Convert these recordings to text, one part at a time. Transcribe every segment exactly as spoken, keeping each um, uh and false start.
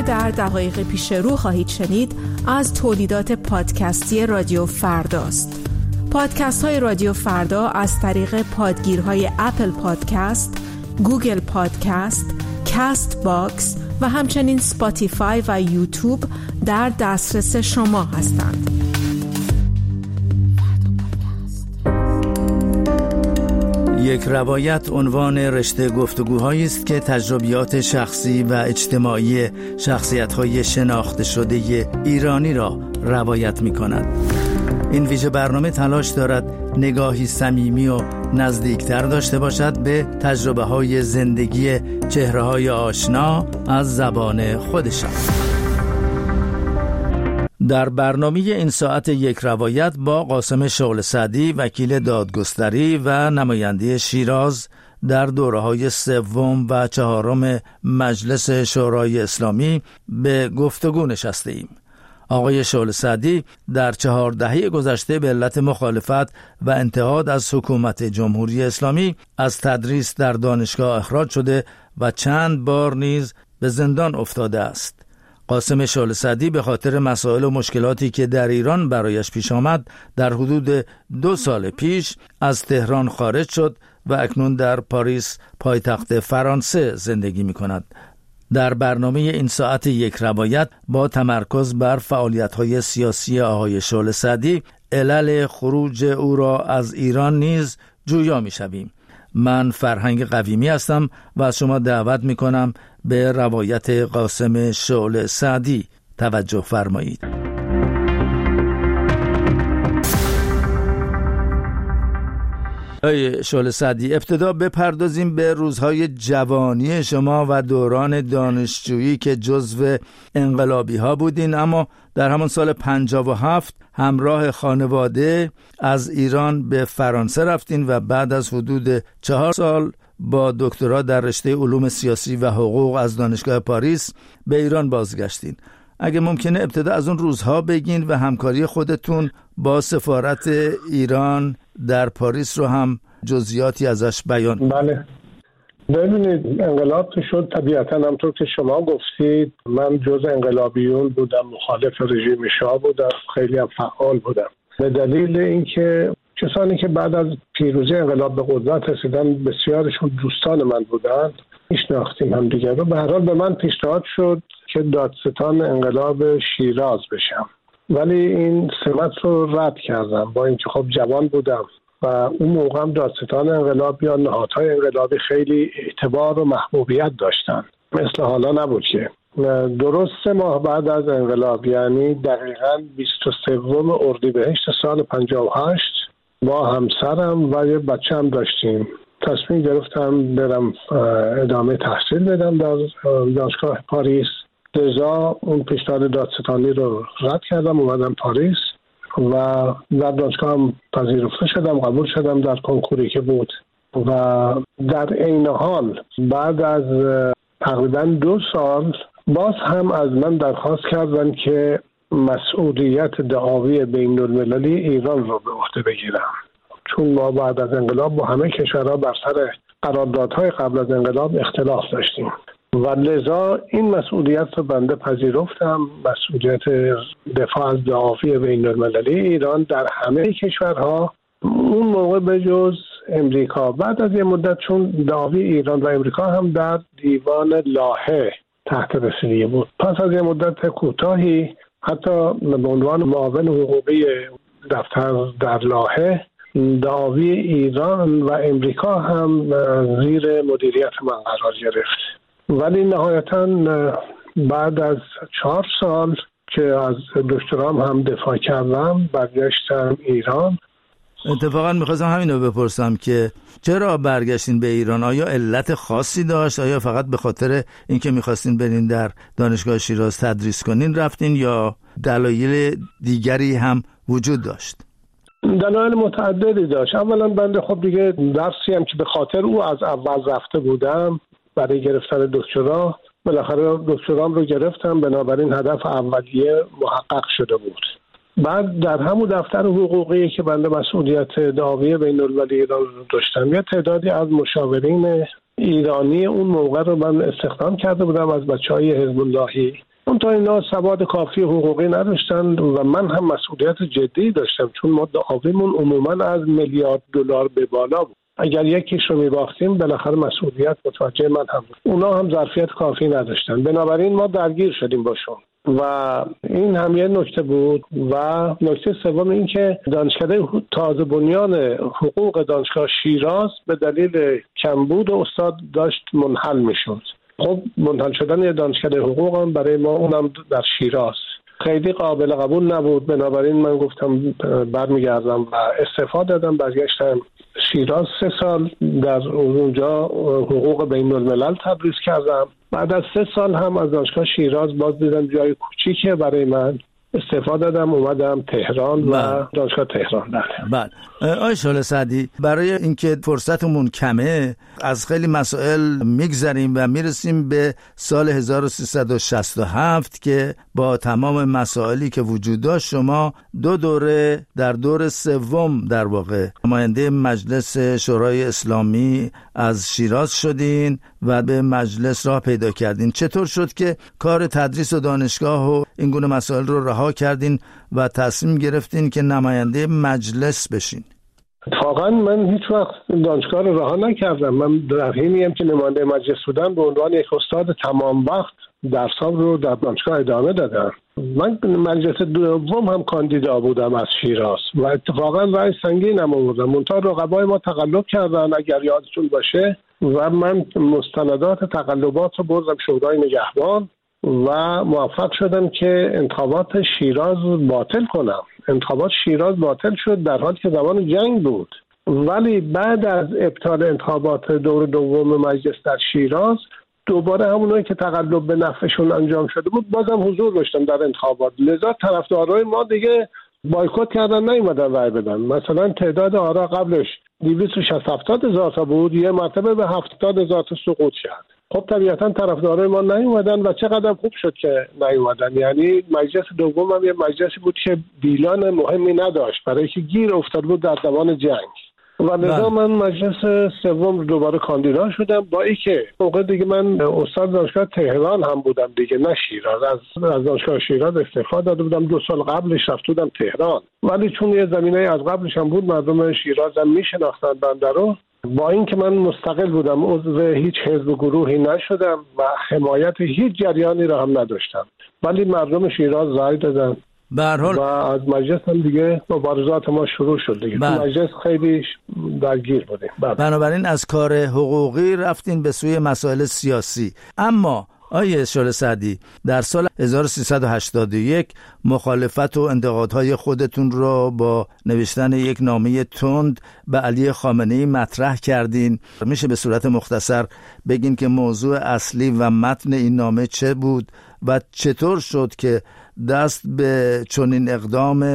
آنچه در دقایق پیش رو خواهید شنید از تولیدات پادکستی رادیو فرداست. پادکست های رادیو فردا از طریق پادگیرهای اپل پادکست، گوگل پادکست، کاست باکس و همچنین سپاتیفای و یوتیوب در دسترس شما هستند. یک روایت عنوان رشته گفتگوهایی است که تجربیات شخصی و اجتماعی شخصیت‌های شناخته شده ایرانی را روایت می‌کند. این ویژه برنامه تلاش دارد نگاهی صمیمی و نزدیکتر داشته باشد به تجربه‌های زندگی چهره‌های آشنا از زبان خودشان. در برنامه این ساعت یک روایت با قاسم شغل سعدی، وکیل دادگستری و نماینده شیراز در دوره‌های سوم و چهارم مجلس شورای اسلامی به گفتگو نشسته ایم. آقای شغل سعدی در چهار دهه گذشته به علت مخالفت و انتقاد از حکومت جمهوری اسلامی از تدریس در دانشگاه اخراج شده و چند بار نیز به زندان افتاده است. قاسم شغل سعدی به خاطر مسائل و مشکلاتی که در ایران برایش پیش آمد در حدود دو سال پیش از تهران خارج شد و اکنون در پاریس پایتخت فرانسه زندگی می کند. در برنامه این ساعت یک روایت با تمرکز بر فعالیت‌های سیاسی آقای شغل سعدی، علل خروج او را از ایران نیز جویا می‌شویم. من فرهنگ قویمی هستم و از شما دعوت می‌کنم به روایت قاسم شغل سعدی توجه فرمایید. آقای شغل سعدی، ابتدا بپردازیم به روزهای جوانی شما و دوران دانشجویی که جزو انقلابی ها بودین، اما در همون سال پنجاه و هفت همراه خانواده از ایران به فرانسه رفتین و بعد از حدود چهار سال با دکترا در رشته علوم سیاسی و حقوق از دانشگاه پاریس به ایران بازگشتین. اگه ممکنه ابتدا از اون روزها بگین و همکاری خودتون با سفارت ایران در پاریس رو هم جزئیاتی ازش بیان. بله، ببینید انقلاب شد طبیعتاً همطور که شما گفتید من جز انقلابیون بودم، مخالف رژیم شاه بودم، خیلی هم فعال بودم به دلیل اینکه کسانی که بعد از پیروزی انقلاب به قدرت رسیدن بسیارشون دوستان من بودند، میشناختیم هم دیگر رو. به هر حال به من پیشنهاد شد که دادستان انقلاب شیراز بشم، ولی این سمت رو رد کردم با اینکه خب جوان بودم و اون موقع هم دادستان انقلاب یا نهادهای انقلابی خیلی اعتبار و محبوبیت داشتن، مثل حالا نبود که. درست سه ماه بعد از انقلاب، یعنی دقیقاً بیست و سوم اردیبهشت سال پنجاه و هشت، با همسرم و یه بچه هم داشتیم تصمیم گرفتم برم ادامه تحصیل بدم در دانشگاه پاریس. لذا اون پیشنهاد دادستانی رو رد کردم، اومدم پاریس و در دانشگاه هم پذیرفته شدم، قبول شدم در کنکوری که بود. و در این حال بعد از تقریبا دو سال باز هم از من درخواست کردن که مسئولیت دعاوی بین المللی ایران رو به عهده بگیرم، چون ما بعد از انقلاب با همه کشورها بر سر قراردادهای قبل از انقلاب اختلاف داشتیم و لذا این مسئولیت رو بنده پذیرفتم، مسئولیت دفاع از دعاوی بین المللی ایران در همه کشورها، اون موقع به جز امریکا. بعد از یه مدت چون دعاوی ایران و امریکا هم در دیوان لاهه تحت رسیدگی بود، پس از یه مدت کوتاهی حتی به عنوان معاون حقوقی دفتر در لاهه دعاوی ایران و امریکا هم زیر مدیریت من قرار گرفت. ولی نهایتاً بعد از چهار سال که از دکترام هم دفاع کردم برگشتم ایران. اتفاقا میخواستم همین رو بپرسم که چرا برگشتین به ایران؟ آیا علت خاصی داشت؟ آیا فقط به خاطر اینکه میخواستین برین در دانشگاه شیراز تدریس کنین رفتین یا دلایل دیگری هم وجود داشت؟ دلایل متعددی داشت. اولا بنده خب دیگه درسی هم که به خاطر او از اول رفته بودم برای گرفتن دکترا، بالاخره دکترام رو گرفتم، بنابراین هدف اولیه محقق شده بود. بعد در همون دفتر حقوقی که بنده مسئولیت دعاوی بین المللی ایران رو داشتم، یه تعدادی از مشاورین ایرانی اون موقع رو من استخدام کرده بودم از بچهای حزب اللهی اون تا اینا سواد کافی حقوقی نداشتن و من هم مسئولیت جدی داشتم، چون ما دعاویمون عموما از میلیارد دلار به بالا بود. اگر یکیش رو میباختیم بالاخره مسئولیت متوجه من هم بود. اونا هم ظرفیت کافی نداشتن، بنابراین ما درگیر شدیم باشون و این هم یه نکته بود. و نکته سوم این که دانشکده تازه بنیان حقوق دانشگاه شیراز به دلیل کمبود استاد داشت منحل میشد. خب منحل شدن یه دانشکده حقوق هم برای ما اونم در شیراز خیلی قابل قبول نبود، بنابراین من گفتم برمیگردم و استعفا دادم، برگشتم شیراز. سه سال در اونجا حقوق بین الملل تدریس کردم. بعد از سه سال هم از دانشگاه شیراز باز دیدم جای کوچیکه برای من، استعفا دادم اومدم تهران و بله. دانشگاه تهران. بله. آقای شعله سعدی، برای اینکه فرصتمون کمه از خیلی مسائل میگذریم و میرسیم به سال هزار و سیصد و شصت و هفت که با تمام مسائلی که وجود داشت شما دو دوره در دور سوم در واقع نماینده مجلس شورای اسلامی از شیراز شدین و به مجلس راه پیدا کردین. چطور شد که کار تدریس و دانشگاه و این گونه مسائل رو رها کردین و تصمیم گرفتین که نماینده مجلس بشین؟ اتفاقا من هیچ وقت دانشگاه رو رها نکردم. من در حینیم که نماینده مجلس بودم به عنوان یک استاد تمام وقت درسام رو در دانشگاه ادامه دادم. من مجلس دوم هم کاندیدا بودم از شیراز و اتفاقا رأی سنگینم آوردم، منتها رقبای ما تقلب کردن اگر یادتون باشه و من مستندات تقلبات رو بردم شورای نگهبان و موفق شدم که انتخابات شیراز باطل کنم. انتخابات شیراز باطل شد در حالی که زمان جنگ بود، ولی بعد از ابطال انتخابات دور دوم مجلس در شیراز دوباره همونایی که تقلب به نفعشون انجام شده بود بازم حضور داشتن در انتخابات، لذا طرفدارای ما دیگه بایکوت کردن، نیومدن رای بدن. مثلا تعداد آرا قبلش دویست و شصت هفتاد هزار تا بود، یه مرتبه به هفتاد هزار تا سقوط شد. خب طبیعتا طرفدارای ما نیومدن و چقدر خوب شد که نیومدن. یعنی مجلس دوم هم یه مجلسی بود که دیلان مهمی نداشت برای که گیر افتاد بود در زمان جنگ و لذا من مجلس سوم دوباره کاندیدا شدم، با اینکه موقع دیگه من استاد دانشگاه تهران هم بودم دیگه، نه شیراز. از از دانشگاه شیراز استعفا داده بودم، دو سال قبلش رفته بودم تهران، ولی چون یه زمینه از قبلش هم بود مردم شیراز هم میشناختن بنده رو. با اینکه من مستقل بودم، عضو هیچ حزب و گروهی نشدم و حمایت هیچ جریانی را هم نداشتم، ولی مردم شیراز رای دادن. به هر حال و از مجلس هم دیگه مبارزات ما شروع شد دیگه. تو مجلس خیلی درگیر بودیم. بنابراین از کار حقوقی رفتین به سوی مسائل سیاسی. اما آیه شعله سعدی، در سال هزار و سیصد و هشتاد و یک مخالفت و انتقادهای خودتون را با نوشتن یک نامه تند به علی خامنه‌ای مطرح کردین. میشه به صورت مختصر بگین که موضوع اصلی و متن این نامه چه بود و چطور شد که دست به چنین اقدام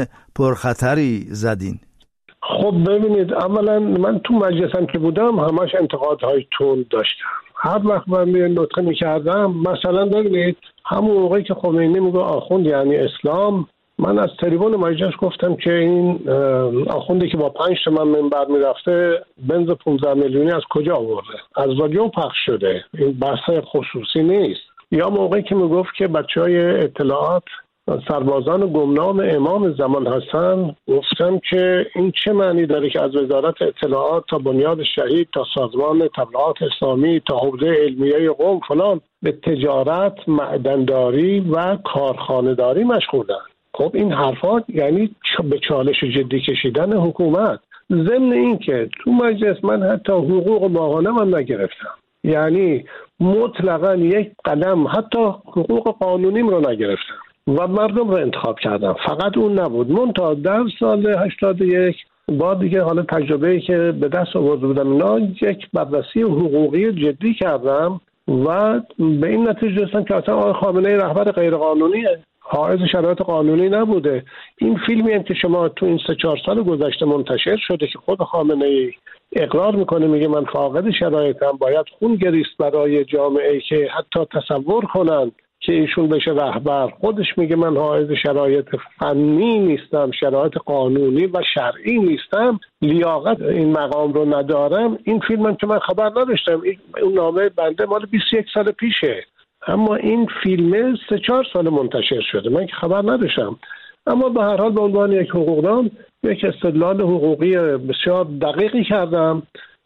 پرخطری زدین؟ خب ببینید، اولا من تو مجلسم که بودم همش انتقادهای تند داشتم. هر وقت من می نطقه میکردم، مثلا ببینید همون موقعی که خمینی میگه آخوند یعنی اسلام، من از تریبون مجلس گفتم که این آخوندی که با پنج تومن منبر میرفته بنز پانزده میلیونی از کجا آورده؟ از رادیو پخش شده، این بحث خصوصی نیست. یا موقعی که میگفت که بچهای اطلاعات سربازان گمنام امام زمان هستن، گفتم که این چه معنی داره که از وزارت اطلاعات تا بنیاد شهید تا سازمان تبلیغات اسلامی تا حوزه علمیه قم فلان به تجارت، معدنداری و کارخانه‌داری مشغولن. خب این حرفات یعنی به چالش جدی کشیدن حکومت. ضمن این که تو مجلس من حتی حقوق ماهانه من نگرفتم، یعنی مطلقاً یک قدم حتی حقوق قانونیم رو نگرفتم و مردم رو انتخاب کردم. فقط اون نبود، منتها در سال هشتاد و یک با دیگه حالا تجربه‌ای که به دست آورده بودم اینا، یک بررسی حقوقی جدی کردم و به این نتیجه رسیدم که اصلا آقای خامنه‌ای رهبر غیر قانونیه، حائز شرایط قانونی نبوده. این فیلمی هم که شما تو این سه چهار سال گذشته منتشر شده که خود خامنه‌ای اقرار میکنه، میگه من فاقد شرایطم، باید خون گریست برای جامعه که حتی تصور کنن که ایشون بشه رهبر. خودش میگه من حائز شرایط فنی نیستم، شرایط قانونی و شرعی نیستم، لیاقت این مقام رو ندارم. این فیلمم که من خبر نداشتم، اون نامه بنده مال بیست و یک سال پیشه، اما این فیلم سه چهار سال منتشر شده، من که خبر نداشتم. اما به هر حال به عنوان یک حقوقدان یک استدلال حقوقی بسیار دقیقی کردم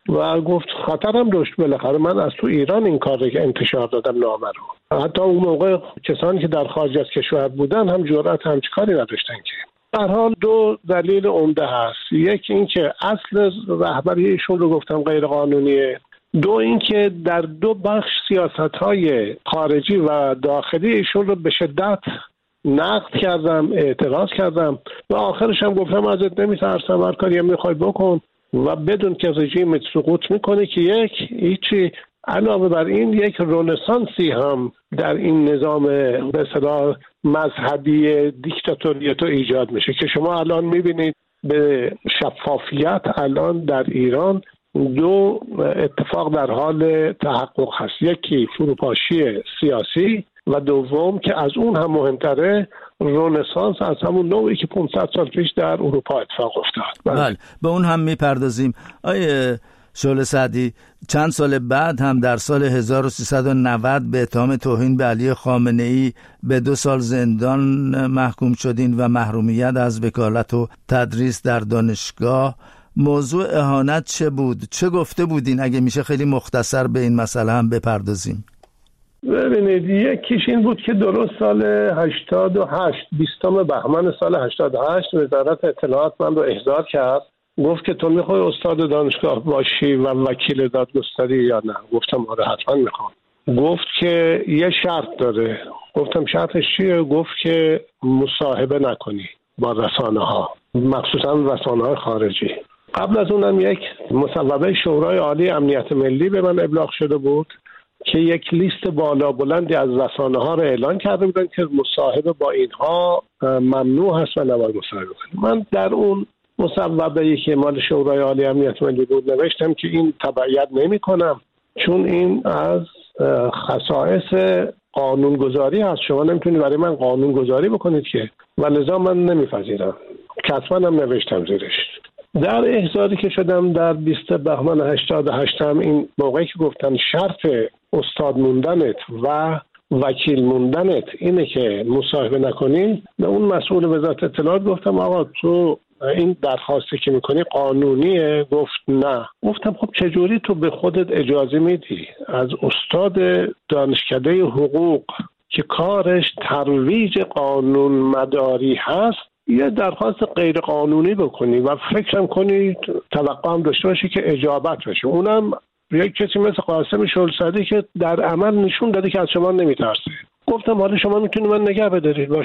و گفت خطرم داشت. بالاخره من از تو ایران این کار رو که انتشار دادم نامه رو. حتی اون موقع کسانی که در خارج از کشور بودن هم جرأت همچین کاری نداشتن. که در حال دو دلیل عمده هست. یک این که اصل رهبری ایشون رو گفتم غیر قانونیه. دو این که در دو بخش سیاست‌های خارجی و داخلی ایشون رو به شدت نقد کردم، اعتراض کردم و آخرش هم گفتم ازت نمیترسم، هر کاری هم میخوای بکن و بدون که رژیم سقوط میکنه که یک هیچی. علاوه بر این یک رنسانسی هم در این نظام به اصطلاح مذهبی دیکتاتوریتو ایجاد میشه که شما الان میبینید به شفافیت الان در ایران دو اتفاق در حال تحقق هست. یکی فروپاشی سیاسی و دوم که از اون هم مهمتره رنسانس از همون نوعی که پانصد سال پیش در اروپا اتفاق افتاد. بله به اون هم میپردازیم. آیه شعله سعدی، چند سال بعد هم در سال هزار و سیصد و نود به اتهام توهین به علی خامنه‌ای به دو سال زندان محکوم شدین و محرومیت از وکالت و تدریس در دانشگاه. موضوع اهانت چه بود؟ چه گفته بودین؟ اگه میشه خیلی مختصر به این مسئله هم بپردازیم. ببینید یکیش این بود که درست سال هشتاد و هشت بیستم بهمن سال هشتاد و هشت وزارت اطلاعات من رو احضار کرد، گفت که تو میخوای استاد دانشگاه باشی و وکیل دادگستری یا نه؟ گفتم آره حتما میخوام. گفت که یه شرط داره. گفتم شرطش چیه؟ گفت که مصاحبه نکنی با رسانه ها، مخصوصا رسانه های خارجی. قبل از اونم یک مصوبه شورای عالی امنیت ملی به من ابلاغ شده بود که یک لیست بالا بلندی از رسانه ها رو اعلان کرده بودن که مصاحبه با اینها ممنوع هست و نباید مصاحبه کنیم. من در اون مصوبه‌ای که مال شورای عالی امنیت ملی بود نوشتم که این تبعیت نمی کنم، چون این از خصائص قانونگذاری هست. شما نمیتونی برای من قانونگذاری بکنید که، و لذا من نمیپذیرم. کتبا هم نوشتم زیرش. در احضاری که شدم در بیست بهمن هشتاد و هشت هم این موقعی که گفتن شرط استاد موندنت و وکیل موندنت اینه که مصاحبه نکنی، به اون مسئول وزارت اطلاعات گفتم آقا تو این درخواستی که میکنی قانونیه؟ گفت نه. گفتم خب چجوری تو به خودت اجازه میدی از استاد دانشکده حقوق که کارش ترویج قانون مداری هست یه درخواست غیر قانونی بکنی و فکرم کنی توقع هم داشته باشی که اجابت بشه؟ اونم یک کسی مثل قاسم شعله‌سعدی که در عمل نشون داده که از شما نمیترسه. گفتم حالا شما میتونی من نگه بدارید باش،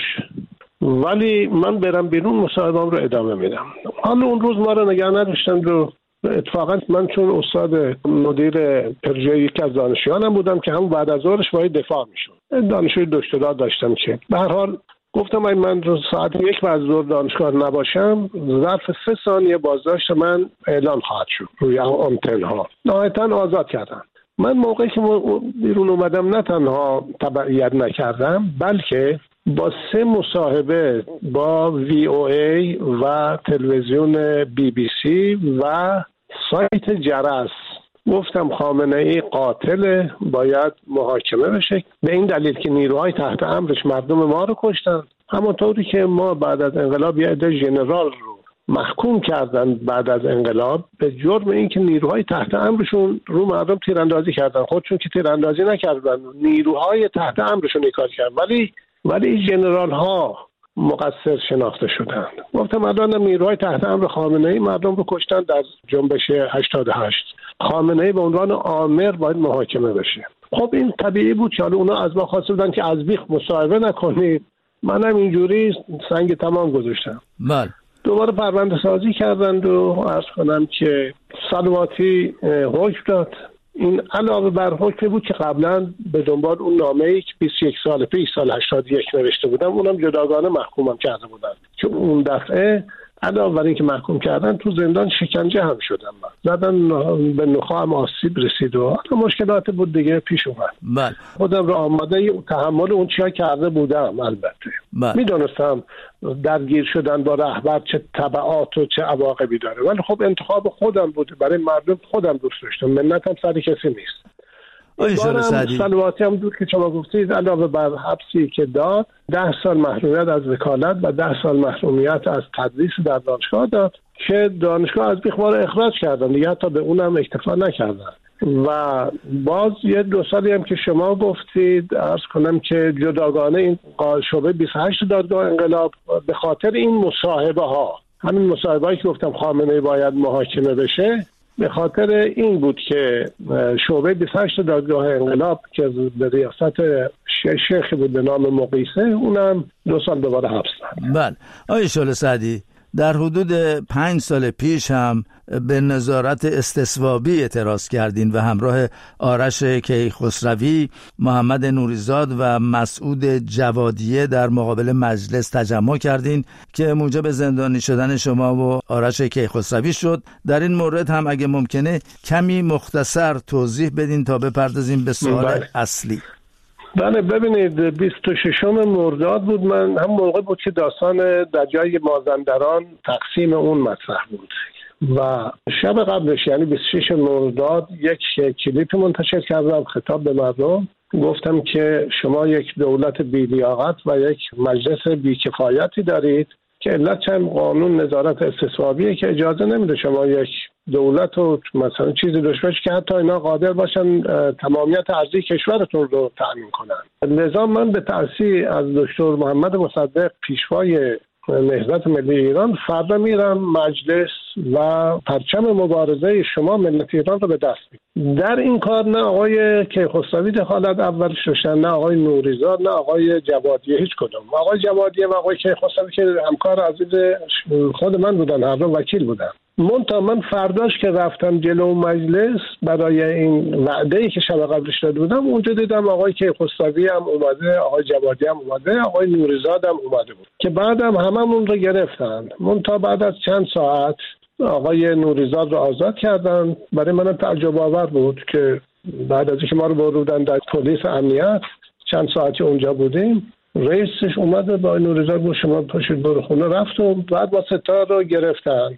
ولی من برم بیرون مصاحبه‌ام رو ادامه میدم. حالا اون روز ما رو نگه نداشتن و اتفاقا من چون استاد مدیر پروژه یکی از دانشجویانم بودم که هم بعد از ظهرش باید دفاع میشد، دانشجوی دکترا داشتم که به هر حال گفتم اگه من رو ساعت یک بعد از ظهر دانشگاه نباشم ظرف سه ثانیه بازداشت من اعلان خواهد شد روی آنتن ها. نهایتاً آزاد کردن. من موقعی که بیرون اومدم نه تنها تبعیت نکردم بلکه با سه مصاحبه با وی او ای و تلویزیون بی بی سی و سایت جرس گفتم خامنه ای قاتل، باید محاکمه بشه به این دلیل که نیروهای تحت امرش مردم ما رو کشتن، همونطوری که ما بعد از انقلاب یه عده ژنرال رو محکوم کردن بعد از انقلاب به جرم اینکه نیروهای تحت امرشون رو مردم تیراندازی کردن. خودشون که تیراندازی نکردن، نیروهای تحت امرشون این کار کردن، ولی ولی این ژنرال ها مقصر شناخته شدن. گفتم الان نیروهای تحت امر خامنه ای مردم رو کشتن در جنبش هشتاد و هشت. خامنه ای به عنوان آمر باید محاکمه بشه. خب این طبیعی بود که حالا اونا از ما خواسته بودن که از بیخ مصاحبه نکنید، منم اینجوری سنگ تمام گذاشتم. بله. دوباره پرونده سازی کردند و عرض کنم که سلواتی حکم داد. این علاوه بر حکمی بود که قبلا به دنبال اون نامه‌ای که بیست و یک سال پیش سال هشتاد و یک نوشته بودم اونم جداگانه محکومم کرده بودن که اون دفعه علاوه بر این که محکوم کردن تو زندان شکنجه هم شدم. زدن به نخاعم آسیب رسید و مشکلات بود دیگه پیش اومد. بله. خودم رو آماده تحمل اون چیزا کرده بودم. البته بله. میدونستم درگیر شدن با رهبر چه تبعات و چه عواقبی داره، ولی خب انتخاب خودم بود، برای مردم خودم دوست داشتم، منتم سر کسی نیست. آقای شعله سعدی سلواتی هم بود که شما گفتید علاوه بر حبسی که داد ده سال محرومیت از وکالت و ده سال محرومیت از تدریس در دانشگاه داد که دانشگاه از بیخ ما رو اخراج کردن دیگه، حتی به اونم اکتفا نکردن. و باز یه دو سالی هم که شما گفتید عرض کنم که جداگانه این شعبه بیست و هشت دادگاه انقلاب به خاطر این مصاحبه ها، همین مصاحبه هایی که گفتم خامنه‌ای باید محاکمه بشه، به خاطر این بود که شعبه بیست و هشت دادگاه انقلاب که به ریاست شیخی بود به نام مقیسه، اونم دو سال دوباره حبس داد. بله آقای شعله سعدی، در حدود پنج سال پیش هم به نظارت استصوابی اعتراض کردین و همراه آرش کیخسروی، محمد نوریزاد و مسعود جوادیه در مقابل مجلس تجمع کردین که موجب زندانی شدن شما و آرش کیخسروی شد. در این مورد هم اگه ممکنه کمی مختصر توضیح بدین تا بپردازیم به سوال بله. اصلی. بله ببینید بیست و ششم مرداد بود، من هم موقع بود که داستان دجای مازندران تقسیم اون مطرح بود و شب قبلش یعنی بیست و ششم مرداد یک کلیپ منتشر کردم خطاب به مردم، گفتم که شما یک دولت بی‌لیاقت و یک مجلس بی‌کفایتی دارید که علت چند قانون نظارت استصوابیه که اجازه نمیده شما یک دولت و مثلا چیزی داشته باشید که حتی اینا قادر باشن تمامیت ارضی کشورتون رو تأمین کنن. لذا من به تأسیس از دکتر محمد مصدق پیشوای نهضت ملی ایران فردا میرم مجلس و پرچم مبارزه شما ملت ایران رو به دست میگیرم. در این کار نه آقای کیخسروی دخالت اولش داشتن، نه آقای نوریزاد، نه آقای جوادیه، هیچ کدوم. آقای جوادیه و آقای کیخسروی که همکار عزیز خود من بودن، هر دو وکیل بودن. منتها من فرداش که رفتم جلو مجلس برای این وعده‌ای که شب قبلش داده بودم، اونجا دیدم آقای کیخسروی هم اومده، آقای جوادی هم اومده، آقای نوریزاد هم اومده بود که بعدم هممون رو گرفتن. منتها بعد از چند ساعت آقای نوریزاد رو آزاد کردن. برای من تعجب آور بود که بعد از اینکه ما رو بردن در پلیس امنیت، چند ساعتی اونجا بودیم، رئیسش اومده با نوریزاد گفت شما پاشید برو خونه، رفت و بعد با ستار رو گرفتن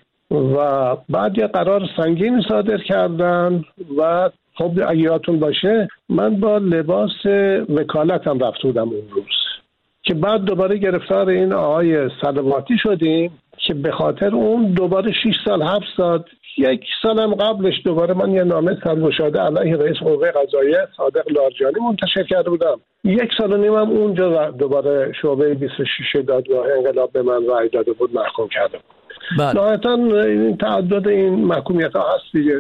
و بعد یه قرار سنگین صادر کردن و خب اگه یادتون باشه من با لباس وکالتم رفته بودم اون روز که بعد دوباره گرفتار این آقای سلواتی شدیم که به خاطر اون دوباره شش سال حبس داد. یک سالم قبلش دوباره من یه نامه سرگشاده علیه رئیس قوه قضاییه صادق لارجانی منتشر کرده بودم. یک سال و نیم هم اونجا دوباره شعبه بیست و شش دادگاه انقلاب به من رأی داده بود، محکوم کرده بود. نهایتاً این تعدد این محکومیت ها هست دیگه.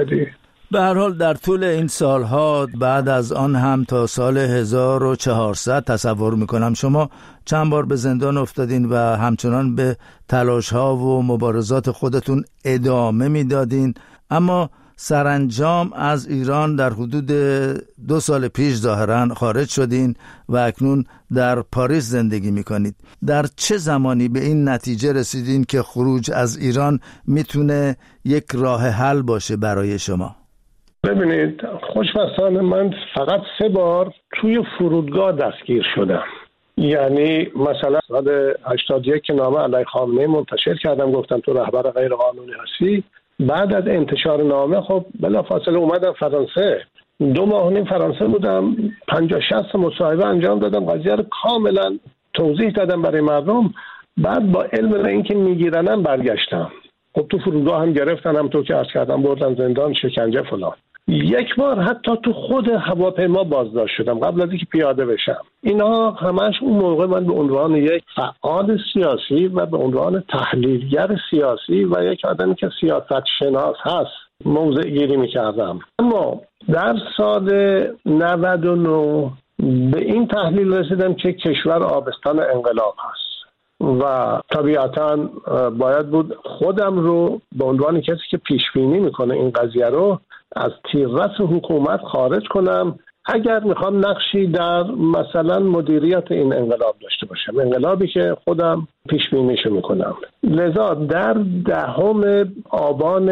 به هر حال در طول این سالها بعد از آن هم تا سال هزار و چهارصد تصور میکنم شما چند بار به زندان افتادین و همچنان به تلاش ها و مبارزات خودتون ادامه میدادین، اما سرانجام از ایران در حدود دو سال پیش ظاهراً خارج شدین و اکنون در پاریس زندگی میکنید. در چه زمانی به این نتیجه رسیدین که خروج از ایران میتونه یک راه حل باشه برای شما؟ ببینید خوشبختانه من فقط سه بار توی فرودگاه دستگیر شدم. یعنی مثلا سال هشتاد و یک که نامه علیه خامنه‌ای منتشر کردم، گفتم تو رهبر غیر قانونی هستی. بعد از انتشار نامه خب بلافاصله اومدم فرانسه، دو ماه و نیم فرانسه بودم، پنجاه شصت مصاحبه انجام دادم، قضیه رو کاملا توضیح دادم برای مردم. بعد با علم به این که میگیرنم برگشتم. خب تو فرودگاه هم گرفتن، هم تو که عرض کردم بردن زندان، شکنجه فلان. یک بار حتی تو خود هواپیما بازداشت شدم قبل از اینکه پیاده بشم. اینا همش اون موقع من به عنوان یک فعال سیاسی و به عنوان تحلیلگر سیاسی و یک آدمی که سیاست شناس هست موضع گیری میکردم. اما در سال نود و نه به این تحلیل رسیدم که کشور آبستان انقلاب هست و طبیعتاً باید بود خودم رو به عنوان کسی که پیش بینی میکنه این قضیه رو از تیررس حکومت خارج کنم اگر میخوام نقشی در مثلا مدیریت این انقلاب داشته باشم، انقلابی که خودم پیش بینیشو میکنم. لذا در دهم آبان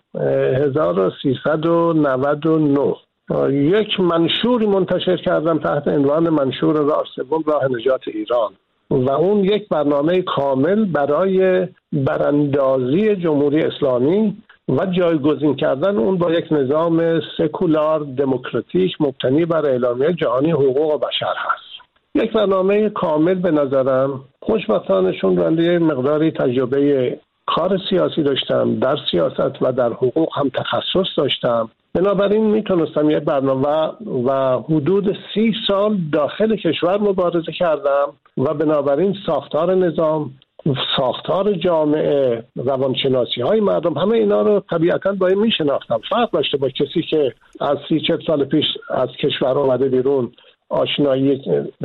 هزار و سیصد و نود و نه یک منشوری منتشر کردم تحت عنوان منشور راه سوم راه نجات ایران و اون یک برنامه کامل برای براندازی جمهوری اسلامی و جایگزین کردن اون با یک نظام سکولار دموکراتیک مبتنی بر اعلامیه جهانی حقوق بشر هست. یک برنامه کامل به نظرم. خوشبختانه چون بنده مقداری تجربه کار سیاسی داشتم، در سیاست و در حقوق هم تخصص داشتم، بنابراین میتونستم یک برنامه و حدود سی سال داخل کشور مبارزه کردم و بنابراین ساختار نظام، ساختار جامعه، روانشناسی های مردم، همه اینا رو طبیعتاً باید میشناختم. فرق داشته با کسی که از سی چهل سال پیش از کشور آمده بیرون آشنایی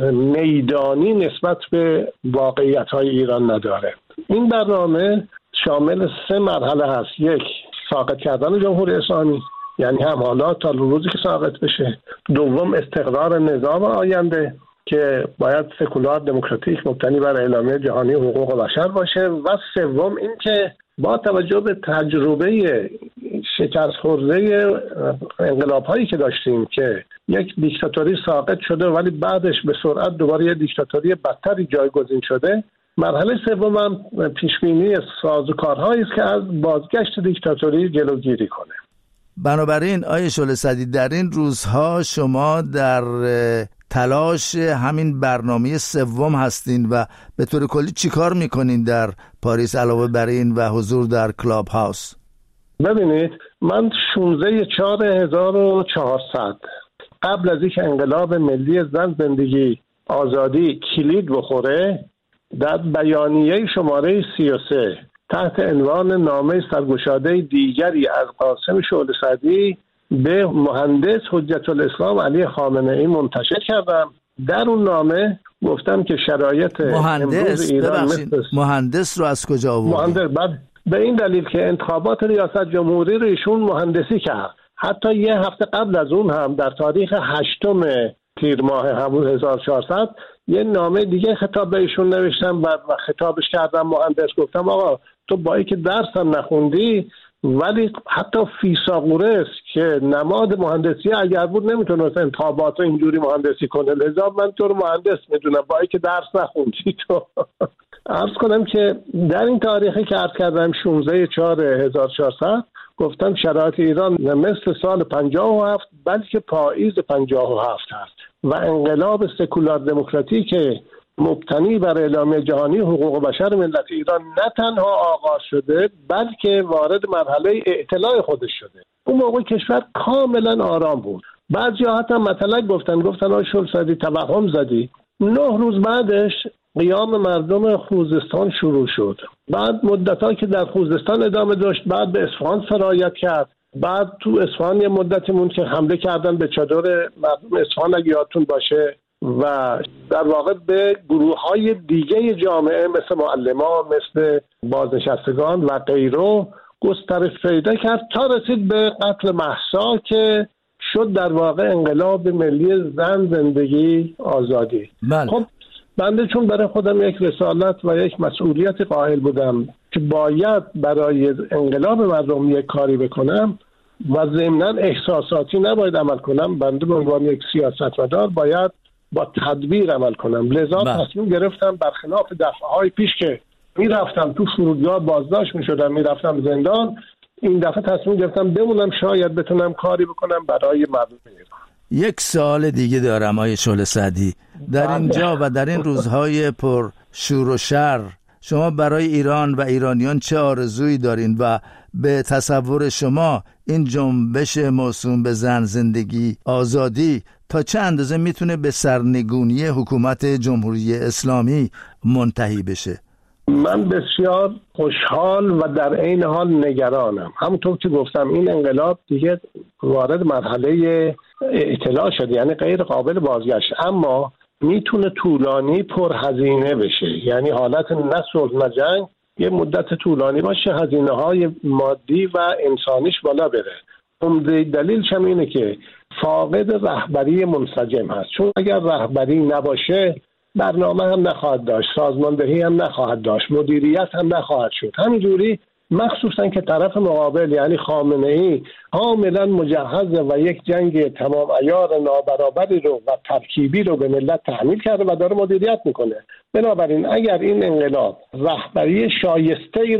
میدانی نسبت به واقعیت های ایران نداره. این برنامه شامل سه مرحله هست. یک، ساقط کردن جمهوری اسلامی، یعنی هم حالا تا روزی که ساقط بشه. دوم، استقرار نظام آینده که باید سکولار دموکراتیک مبتنی بر اعلامیه جهانی حقوق بشر باشه. و سوم این که با توجه به تجربه شکست خورده انقلاب هایی که داشتیم که یک دیکتاتوری ساقط شده ولی بعدش به سرعت دوباره یک دیکتاتوری بدتری جایگزین شده، مرحله سوم هم پیشبینی سازوکارهایی است که از بازگشت دیکتاتوری جلوگیری کنه. بنابراین آیه شعله سعدی، در این روزها شما در تلاش همین برنامه سوم هستین و به طور کلی چی کار میکنین در پاریس علاوه بر این و حضور در کلاب هاوس؟ ببینید، من شانزده چهار هزار و چهارصد قبل از اینکه انقلاب ملی زن زندگی آزادی کلید بخوره، در بیانیه شماره سی و سه تحت عنوان نامه سرگشاده دیگری از قاسم شعله سعدی به مهندس حجت الاسلام علی خامنه ای منتشر کردم. در اون نامه گفتم که شرایط مهندس ایران مثل مهندس رو از کجا آوردی؟ مهندس بعد به این دلیل که انتخابات ریاست جمهوری رو ایشون مهندسی کرد. حتی یه هفته قبل از اون هم در تاریخ هشتم تیر ماه همون هزار و چهارصد یه نامه دیگه خطاب به ایشون نوشتم و خطابش کردم مهندس. گفتم آقا تو با اینکه درس هم نخوندی ولی حتی فیثاغورس که نماد مهندسی اگر بود نمیتونست انتخابات رو اینجوری مهندسی کنه، لذا من تو رو مهندس میدونم با اینکه درس نخوندی. تو عرض کنم که در این تاریخی که عرض کردم شانزده چهار هزار و چهارصد گفتم شرایط ایران مثل سال پنجاه و هفت بلکه پاییز پنجاه و هفت هست و انقلاب سکولار دموکراتیک مبتنی بر اعلامیه جهانی حقوق بشر ملت ایران نه تنها آغاز شده بلکه وارد مرحله اعتلاع خودش شده. اون موقع کشور کاملا آرام بود. بعضی‌ها حتی مثلا گفتن گفتن آقای شعله سعدی توهم زدی. نه روز بعدش قیام مردم خوزستان شروع شد. بعد مدت‌ها که در خوزستان ادامه داشت، بعد به اصفهان سرایت کرد. بعد تو اصفهان یه مدتی موند که حمله کردن به چادر مردم اصفهان اگه یادتون باشه و در واقع به گروه‌های دیگه جامعه مثل معلمان، مثل بازنشستگان و غیره گسترش پیدا کرد تا رسید به قتل مهسا که شد در واقع انقلاب ملی زن زندگی آزادی. بله. خب بنده چون برای خودم یک رسالت و یک مسئولیت قائل بودم که باید برای انقلاب مردم یک کاری بکنم و ضمناً احساساتی نباید عمل کنم، بنده به عنوان یک سیاستمدار باید با تدبیر عمل کنم. لذا بله. تصمیم گرفتم برخلاف دفعه‌های پیش که میرفتم تو فرودگاه بازداشت میشدم، میرفتم زندان، این دفعه تصمیم گرفتم بمونم شاید بتونم کاری بکنم برای مردم ایران. یک سوال دیگه دارم آقای شعله سعدی. در اینجا و در این روزهای پر شور و شر شما برای ایران و ایرانیان چه آرزویی دارین و به تصور شما این جنبش موسوم به زن زندگی آزادی تا چه اندازه میتونه به سرنگونی حکومت جمهوری اسلامی منتهی بشه؟ من بسیار خوشحال و در عین حال نگرانم. همونطور که گفتم این انقلاب دیگه وارد مرحله اطلاع شد، یعنی غیر قابل بازگشت، اما میتونه طولانی پرهزینه بشه، یعنی حالت نه صلح نه جنگ یه مدت طولانی باشه، هزینه های مادی و انسانیش بالا بره. عمده دلیلش هم اینه که فاقد رهبری منسجم هست، چون اگر رهبری نباشه برنامه هم نخواهد داشت، سازماندهی هم نخواهد داشت، مدیریت هم نخواهد شد. همینجوری مخصوصا که طرف مقابل یعنی خامنه ای کاملا مجهزه و یک جنگ تمام عیار نابرابری رو و ترکیبی رو به ملت تحمیل کرده و داره مدیریت میکنه. بنابراین اگر این انقلاب رهبری شایسته